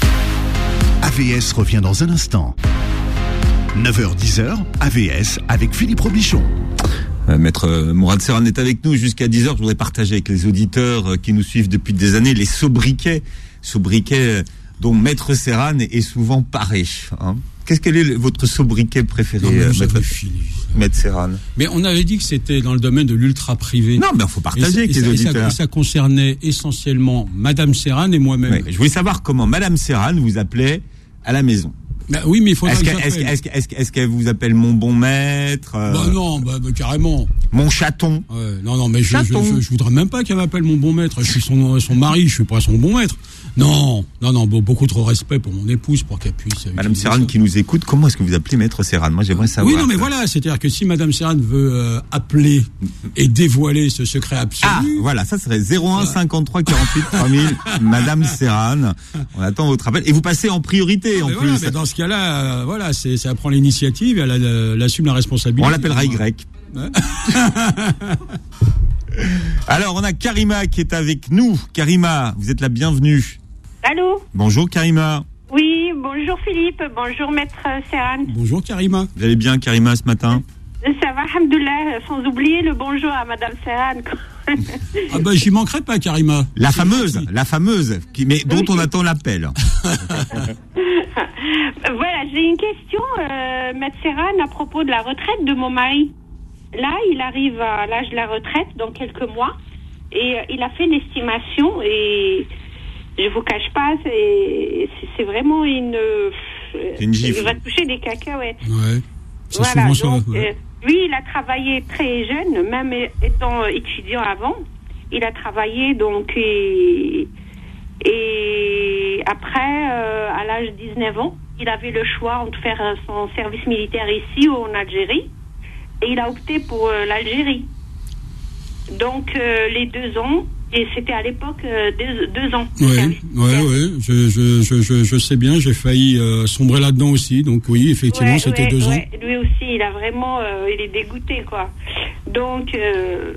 A V S revient dans un instant. neuf heures dix, A V S avec Philippe Robichon. Euh, Maître Mourad Serhan est avec nous jusqu'à dix heures. Je voudrais partager avec les auditeurs euh, qui nous suivent depuis des années les sobriquets, sobriquets dont Maître Serhan est souvent paré. Hein. Qu'est-ce quel est le, votre sobriquet préféré, non, euh, Maître, Maître Serhan? Mais on avait dit que c'était dans le domaine de l'ultra privé. Non, mais il faut partager avec les ça, auditeurs. Et ça, et ça concernait essentiellement Madame Serhan et moi-même. Oui, je voulais savoir comment Madame Serhan vous appelait à la maison. Bah oui, mais il faudrait est-ce que qu'elle, est-ce, est-ce, est-ce, est-ce qu'elle vous appelle mon bon maître euh, Bah non, bah, bah carrément. Mon chaton. Ouais, non, non, mais je, je, je, je voudrais même pas qu'elle m'appelle mon bon maître. Je suis son, son mari, je suis pas son bon maître. Non, non, non, beaucoup trop respect pour mon épouse pour qu'elle puisse. Madame Serhan qui nous écoute, comment est-ce que vous appelez Maître Serhan? Moi, j'aimerais savoir. Oui, non, mais voilà, c'est-à-dire que si Madame Serhan veut euh, appeler et dévoiler ce secret absolu. Ah, voilà, ça serait zéro un cinquante-trois quarante-huit trois mille. Madame Serhan, on attend votre appel et vous passez en priorité en mais plus. Voilà, mais dans ce cas-là, euh, voilà, c'est, ça prend l'initiative, elle, elle, elle assume la responsabilité. On l'appellera Y. Ouais. Alors, on a Karima qui est avec nous. Karima, vous êtes la bienvenue. Allô? Bonjour Karima. Oui, bonjour Philippe, bonjour Maître Serhan. Bonjour Karima. Vous allez bien Karima ce matin? Ça va, alhamdoulilah, sans oublier le bonjour à Madame Serhan. Ah bah j'y manquerai pas Karima. La fameuse, la fameuse, qui, mais dont on attend l'appel. Voilà, j'ai une question, euh, Maître Serhan, à propos de la retraite de mon mari. Là, il arrive à l'âge de la retraite dans quelques mois et euh, il a fait une estimation et je vous cache pas, c'est, c'est vraiment une... C'est une gifle. Il va toucher des cacahuètes. Ouais. C'est voilà, souvent donc, ça. Ouais. Euh, lui, il a travaillé très jeune, même étant étudiant avant. Il a travaillé donc et, et après, euh, à l'âge de dix-neuf ans, il avait le choix entre faire son service militaire ici ou en Algérie. Et il a opté pour euh, l'Algérie. Donc, euh, les deux ans, et c'était à l'époque euh, deux, deux ans. Oui, ouais, ouais, je, je, je, je, je sais bien, j'ai failli euh, sombrer là-dedans aussi. Donc oui, effectivement, ouais, c'était ouais, deux ouais. ans. Lui aussi, il a vraiment, euh, il est dégoûté, quoi. Donc, euh,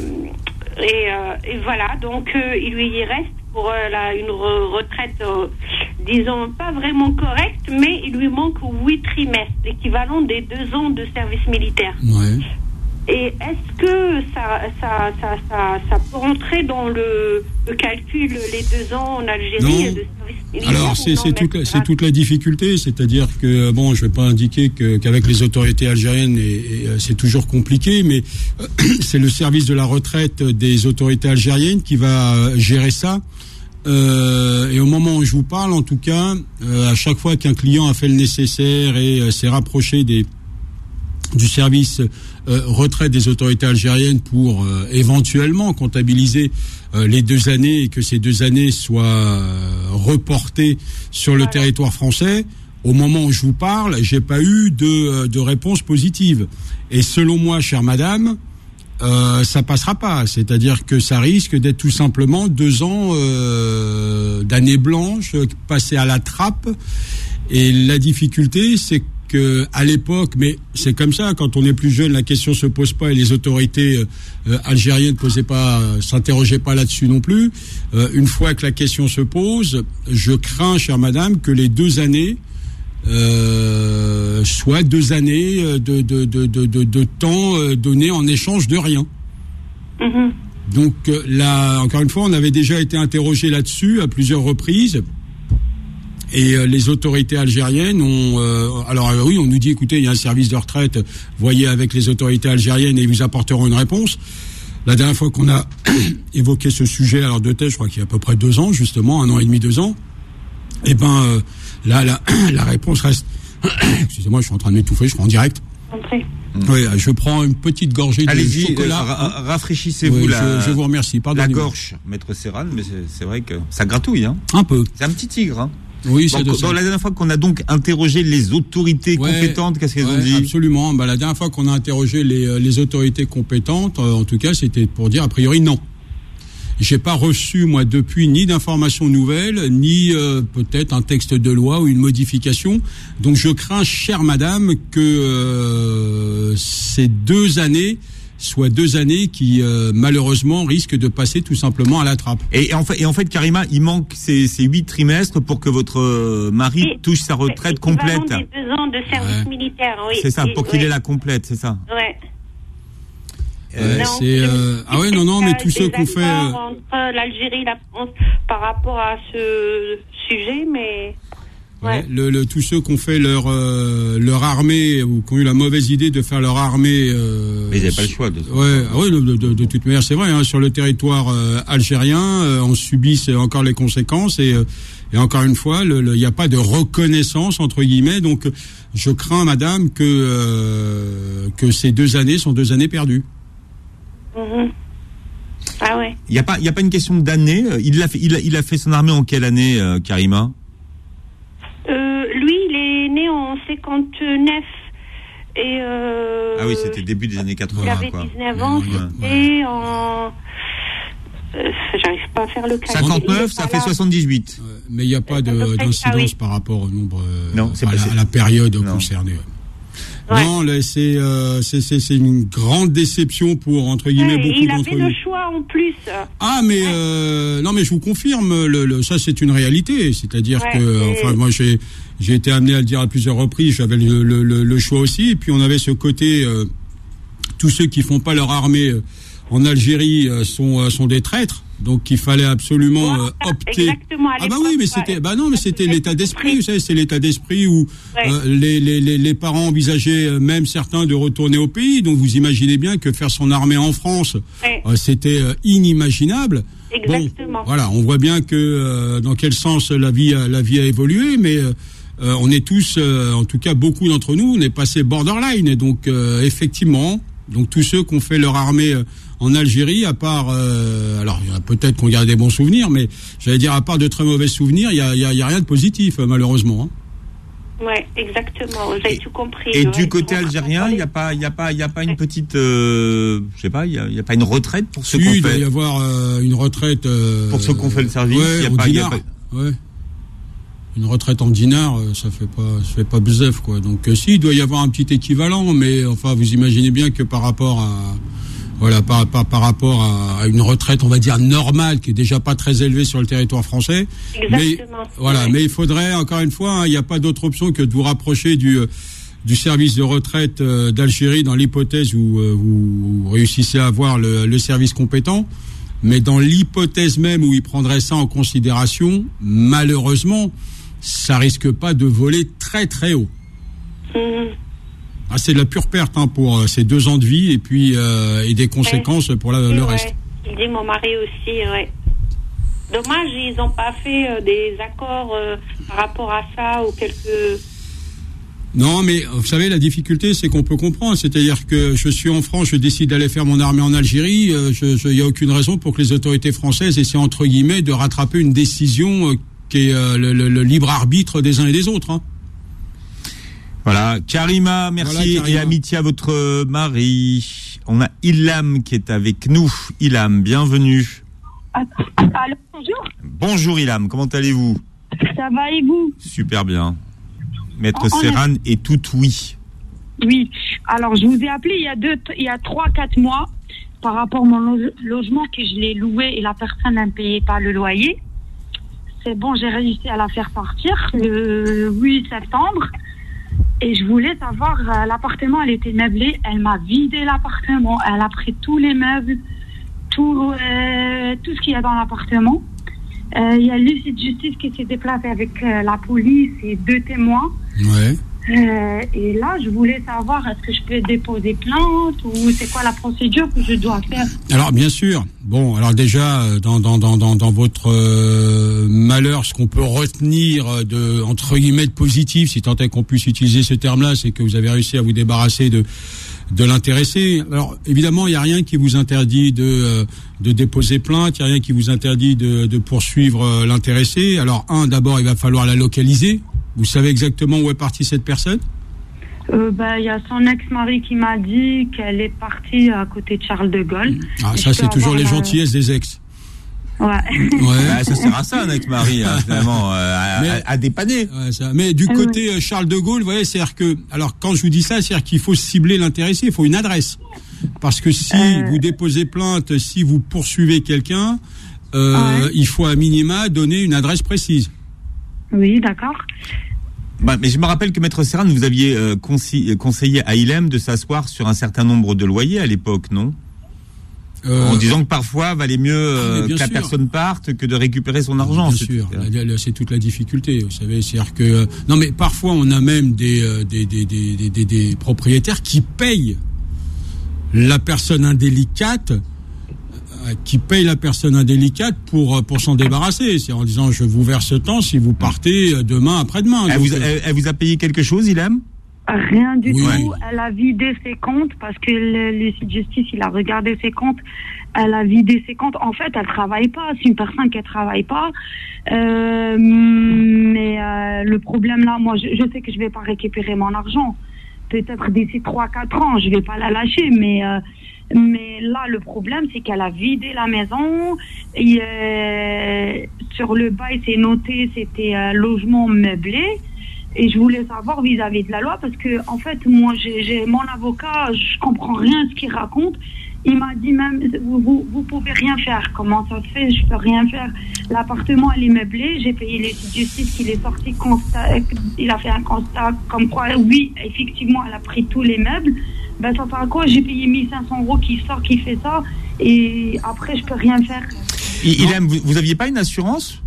et, euh, et voilà, donc euh, il lui y reste pour euh, la, une re- retraite, euh, disons, pas vraiment correcte, mais il lui manque huit trimestres, l'équivalent des deux ans de service militaire. Ouais. Et est-ce que ça, ça, ça, ça, ça peut rentrer dans le, le calcul, les deux ans en Algérie non. de service militaire? Alors, c'est, c'est, toute la, c'est toute la difficulté, c'est-à-dire que, bon, je ne vais pas indiquer que, qu'avec les autorités algériennes, et, et, c'est toujours compliqué, mais euh, c'est le service de la retraite des autorités algériennes qui va gérer ça. Euh, et au moment où je vous parle, en tout cas, euh, à chaque fois qu'un client a fait le nécessaire et euh, s'est rapproché des du service euh, retraite des autorités algériennes pour euh, éventuellement comptabiliser euh, les deux années et que ces deux années soient euh, reportées sur le territoire français, au moment où je vous parle, j'ai pas eu de, de réponse positive. Et selon moi, chère madame, euh, ça passera pas. C'est-à-dire que ça risque d'être tout simplement deux ans euh, d'années blanches passées à la trappe. Et la difficulté, c'est que à l'époque, mais c'est comme ça, quand on est plus jeune, la question se pose pas et les autorités euh, algériennes posaient pas, euh, s'interrogeaient pas là-dessus non plus. Euh, une fois que la question se pose, je crains, chère madame, que les deux années euh, soient deux années de de de de de, de temps euh, donné en échange de rien. Mm-hmm. Donc euh, là, encore une fois, on avait déjà été interrogé là-dessus à plusieurs reprises. Et euh, les autorités algériennes ont... Euh, alors euh, oui, on nous dit, écoutez, il y a un service de retraite, voyez avec les autorités algériennes et ils vous apporteront une réponse. La dernière fois qu'on a évoqué ce sujet, alors de tête, je crois qu'il y a à peu près deux ans, justement, un an et demi, deux ans, eh ben euh, là, la, la réponse reste... Excusez-moi, je suis en train de m'étouffer, je suis en direct. Entrez. Oui, je prends une petite gorgée de Allez-y, chocolat. Euh, ra- rafraîchissez-vous oui, la, je, je vous remercie. la gorge, Maître Serhan, mais c'est, c'est vrai que ça gratouille. Hein. Un peu. C'est un petit tigre. Hein. Oui, bon, c'est de dans ça. la dernière fois qu'on a donc interrogé les autorités ouais, compétentes, qu'est-ce qu'elles ouais, ont dit? Absolument. Bah, la dernière fois qu'on a interrogé les, les autorités compétentes, euh, en tout cas, c'était pour dire a priori non. J'ai pas reçu moi depuis ni d'informations nouvelles, ni euh, peut-être un texte de loi ou une modification. Donc je crains, chère madame, que euh, ces deux années soit deux années qui euh, malheureusement risquent de passer tout simplement à la trappe. Et, et en fait, et en fait, Karima, il manque ces, ces huit trimestres pour que votre euh, mari et touche sa retraite complète. Des deux ans de service ouais. militaire, oui. C'est ça, pour et, qu'il ouais. ait la complète, c'est ça. Ouais. Euh, non, c'est euh... ah ouais non non mais tous ceux qu'on fait euh... entre l'Algérie et la France par rapport à ce sujet, mais ouais. Ouais. Le, le tous ceux qui ont fait leur euh, leur armée ou qui ont eu la mauvaise idée de faire leur armée. Euh, mais ils n'avaient pas le choix. De ouais, ah ouais, de, de, de, de toute manière, c'est vrai. Hein, sur le territoire euh, algérien, euh, on subit encore les conséquences et, euh, et encore une fois, il n'y a pas de reconnaissance entre guillemets. Donc, je crains, madame, que euh, que ces deux années sont deux années perdues. Mmh. Ah ouais. Il n'y a pas, il y a pas une question d'année. Il a fait, il a, il a fait son armée en quelle année, euh, Karima? Euh, lui, il est né en cinquante-neuf et euh, ah oui, c'était début des années quatre-vingts. Il avait quoi. dix-neuf ans, ouais. et en euh, j'arrive pas à faire le calcul. cinquante-neuf, ça fait soixante-dix-huit. Ouais, mais il n'y a pas de, d'incidence oui. par rapport au nombre, euh, non, c'est à, pas, la, c'est... à la période non. concernée. Ouais. Non, là, c'est, euh, c'est, c'est, c'est une grande déception pour, entre guillemets, ouais, beaucoup il d'entre avait nous. le choix en plus. Ah, mais, ouais. euh, non, mais je vous confirme, le, le, ça, c'est une réalité. C'est-à-dire ouais, que, et... enfin, moi, j'ai, j'ai été amené à le dire à plusieurs reprises, j'avais le, le, le, le choix aussi, et puis on avait ce côté, euh, tous ceux qui font pas leur armée euh, en Algérie euh, sont, euh, sont des traîtres. Donc il fallait absolument ouais, euh, opter. Exactement, ah bah oui, mais c'était, bah non, mais c'était l'état d'esprit. Vous savez, c'est l'état d'esprit où ouais. euh, les, les les les parents envisageaient euh, même certains de retourner au pays. Donc vous imaginez bien que faire son armée en France, ouais. euh, c'était euh, inimaginable. Exactement. Bon, voilà, on voit bien que euh, dans quel sens la vie a, la vie a évolué, mais euh, euh, on est tous, euh, en tout cas beaucoup d'entre nous, on est passé borderline. Et donc euh, effectivement, donc tous ceux qui ont fait leur armée euh, en Algérie, à part, euh, alors il y a peut-être qu'on garde des bons souvenirs, mais j'allais dire à part de très mauvais souvenirs, il y a, il y a, il y a rien de positif malheureusement. Hein. Ouais, exactement. J'ai et, tout compris. Et ouais, du côté algérien, il n'y a pas, il y a pas, il y a pas une petite, euh, je sais pas, il y a, il y a pas une retraite pour ceux si, qu'on fait. Il doit y avoir euh, une retraite euh, pour ceux qu'on fait le service. Ouais, il y a en pas, dinar. Il y a pas... Ouais. Une retraite en dinar, ça fait pas, ça fait pas bzef quoi. Donc euh, si, il doit y avoir un petit équivalent, mais enfin vous imaginez bien que par rapport à Voilà, par, par, par rapport à une retraite, on va dire normale, qui est déjà pas très élevée sur le territoire français. Exactement. Mais voilà, oui. mais il faudrait encore une fois, il hein, n'y a pas d'autre option que de vous rapprocher du du service de retraite euh, d'Algérie dans l'hypothèse où euh, vous, vous réussissez à avoir le, le service compétent. Mais dans l'hypothèse même où il prendrait ça en considération, malheureusement, ça risque pas de voler très très haut. Mmh. Ah, c'est de la pure perte hein, pour euh, ces deux ans de vie et puis euh, et des conséquences ouais. pour la, le ouais. reste. Il dit mon mari aussi, ouais. Dommage, ils n'ont pas fait euh, des accords euh, par rapport à ça ou quelques... Non, mais vous savez, la difficulté, c'est qu'on peut comprendre. C'est-à-dire que je suis en France, je décide d'aller faire mon armée en Algérie. Il euh, n'y a aucune raison pour que les autorités françaises essaient, entre guillemets, de rattraper une décision euh, qui est euh, le, le, le libre arbitre des uns et des autres. Hein. Voilà, Karima, merci voilà, Karima. Et amitié à votre mari. On a Ilham qui est avec nous. Ilham, bienvenue. Allô, bonjour. Bonjour Ilham, comment allez-vous? Ça va et vous? Super bien. Maître Serran est... est tout oui. Oui, alors je vous ai appelé il y a deux, il y a trois, quatre mois par rapport à mon lo- logement que je l'ai loué et la personne ne payait pas le loyer. C'est bon, j'ai réussi à la faire partir le huit septembre. Et je voulais savoir, euh, l'appartement, elle était meublée, elle m'a vidé l'appartement, elle a pris tous les meubles, tout, euh, tout ce qu'il y a dans l'appartement. Il euh, y a l'huissier de justice qui s'est déplacé avec euh, la police et deux témoins. Ouais. Euh, et là, je voulais savoir, est-ce que je peux déposer plainte ou c'est quoi la procédure que je dois faire? Alors, bien sûr. Bon, alors déjà, dans dans dans dans, dans votre euh, malheur, ce qu'on peut retenir de entre guillemets de positif, si tant est qu'on puisse utiliser ce terme-là, c'est que vous avez réussi à vous débarrasser de de l'intéressé. Alors, évidemment, il n'y a rien qui vous interdit de euh, de déposer plainte, il n'y a rien qui vous interdit de de poursuivre euh, l'intéressé. Alors, un, d'abord, il va falloir la localiser. Vous savez exactement où est partie cette personne? Euh, bah, y a son ex-mari qui m'a dit qu'elle est partie à côté de Charles de Gaulle. Ah, ça, c'est toujours les la... gentillesses des ex. Ouais. ouais. Bah, ça sert à ça, un ex-mari, hein, finalement, euh, mais, à, à dépanner. Ouais, ça. Mais du côté euh, Charles de Gaulle, vous voyez, c'est-à-dire que, alors, quand je vous dis ça, c'est-à-dire qu'il faut cibler l'intéressé, il faut une adresse. Parce que si euh... vous déposez plainte, si vous poursuivez quelqu'un, euh, ouais. il faut à minima donner une adresse précise. Oui, d'accord. Bah, mais je me rappelle que Maître Serran, vous aviez euh, consi- conseillé à Ilham de s'asseoir sur un certain nombre de loyers à l'époque, non? Euh, en disant que parfois, valait mieux euh, que la sûr. personne parte que de récupérer son argent. Bien c'est sûr, tout, c'est toute la difficulté. Vous savez, c'est-à-dire que non, mais parfois on a même des euh, des, des, des, des, des, des propriétaires qui payent la personne indélicate, euh, qui payent la personne indélicate pour pour s'en débarrasser. C'est en disant je vous verse tant si vous partez demain après-demain. Elle, vous, elle, elle vous a payé quelque chose, Ilham? Rien du oui. tout. Elle a vidé ses comptes parce que le, le site justice, il a regardé ses comptes. Elle a vidé ses comptes. En fait, elle travaille pas. C'est une personne qui travaille pas. Euh, mais euh, le problème là, moi, je, je sais que je vais pas récupérer mon argent. Peut-être d'ici trois quatre ans, je vais pas la lâcher. Mais euh, mais là, le problème, c'est qu'elle a vidé la maison. Et euh, sur le bail, c'est noté, c'était euh, logement meublé. Et je voulais savoir vis-à-vis de la loi, parce que, en fait, moi, j'ai, j'ai mon avocat, je comprends rien à ce qu'il raconte. Il m'a dit même, vous, vous, vous pouvez rien faire. Comment ça se fait? Je peux rien faire. L'appartement, elle est meublé. J'ai payé les sites de justice qu'il est sorti constat, il a fait un constat comme quoi, oui, effectivement, elle a pris tous les meubles. Ben, ça fait à quoi? J'ai payé mille cinq cents euros qui sort, qui fait ça. Et après, je peux rien faire. Il, il aime, vous, vous aviez pas une assurance?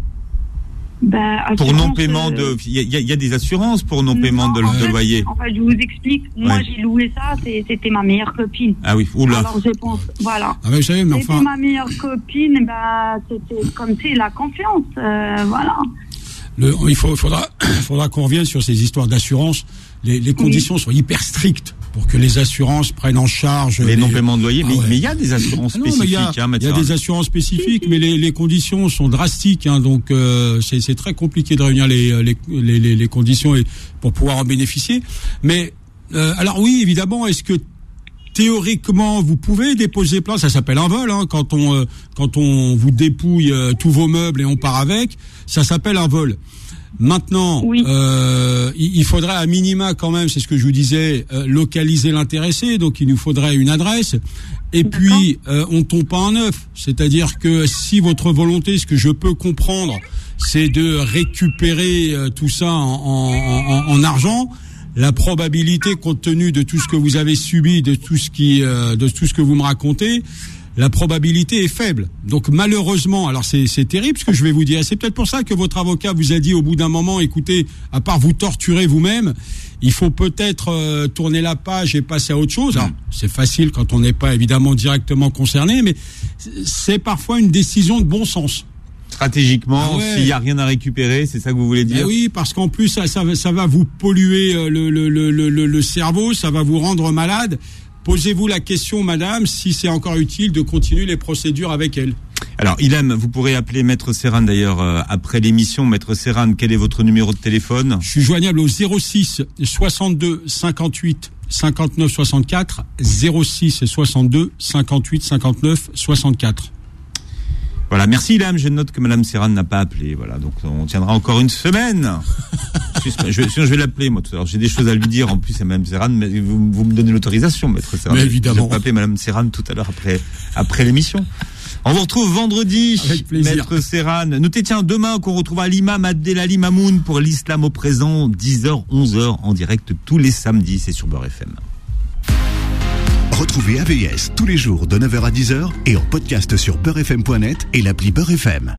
Ben, pour non-paiement de, il y a, y a des assurances pour non-paiement de, de loyer. En fait, je vous explique. Moi, ouais. j'ai loué ça. C'est, c'était ma meilleure copine. Ah oui, oula. Alors, je pense, voilà. Ah, mais vous savez, mais c'était enfin... ma meilleure copine. Ben, c'était comme c'est la confiance. Euh, voilà. Le, il faut, faudra, faudra qu'on revienne sur ces histoires d'assurance. Les, les conditions oui. sont hyper strictes pour que les assurances prennent en charge les, les... non-paiements de loyer. Ah, mais il ouais. y a des assurances ah non, spécifiques. Il y, hein, y a des assurances spécifiques, mais les, les conditions sont drastiques. Hein, donc euh, c'est, c'est très compliqué de réunir les, les, les, les conditions et pour pouvoir en bénéficier. Mais euh, alors oui, évidemment, est-ce que théoriquement vous pouvez déposer plainte? Ça s'appelle un vol. Hein, quand on euh, quand on vous dépouille euh, tous vos meubles et on part avec, ça s'appelle un vol. Maintenant, oui. euh, il faudrait à minima quand même, c'est ce que je vous disais, euh, localiser l'intéressé. Donc il nous faudrait une adresse. Et D'accord. puis euh, on tombe pas en neuf. C'est-à-dire que si votre volonté, ce que je peux comprendre, c'est de récupérer euh, tout ça en, en, en, en argent, la probabilité, compte tenu de tout ce que vous avez subi, de tout ce qui, euh, de tout ce que vous me racontez, la probabilité est faible. Donc malheureusement, alors c'est, c'est terrible ce que je vais vous dire. C'est peut-être pour ça que votre avocat vous a dit au bout d'un moment, écoutez, à part vous torturer vous-même, il faut peut-être euh, tourner la page et passer à autre chose. Alors, c'est facile quand on n'est pas évidemment directement concerné, mais c'est parfois une décision de bon sens. Stratégiquement, ah ouais. s'il n'y a rien à récupérer, c'est ça que vous voulez dire? Eh oui, parce qu'en plus, ça, ça, ça va vous polluer le, le, le, le, le cerveau, ça va vous rendre malade. Posez-vous la question, madame, si c'est encore utile de continuer les procédures avec elle. Alors, Ilham, vous pourrez appeler Maître Serran d'ailleurs euh, après l'émission. Maître Serran, quel est votre numéro de téléphone? Je suis joignable au zéro six soixante-deux cinquante-huit cinquante-neuf soixante-quatre, zéro six soixante-deux cinquante-huit cinquante-neuf soixante-quatre. Voilà, merci Ilham. Je note que Madame Serran n'a pas appelé. Voilà, donc on tiendra encore une semaine. je, je, sinon je vais l'appeler moi tout à l'heure. J'ai des choses à lui dire en plus à Madame Serran, mais vous, vous me donnez l'autorisation, Maître Serran. Mais évidemment. Je vais appeler Madame Serran tout à l'heure après après l'émission. On vous retrouve vendredi, avec plaisir. Maître Serran. Notez tiens demain qu'on retrouvera l'imam Abdelali Mamoun pour l'islam au présent, dix heures onze heures en direct tous les samedis, c'est sur Beurre F M. Retrouvez A V S tous les jours de neuf heures à dix heures et en podcast sur beurre f m point net et l'appli Beurre F M.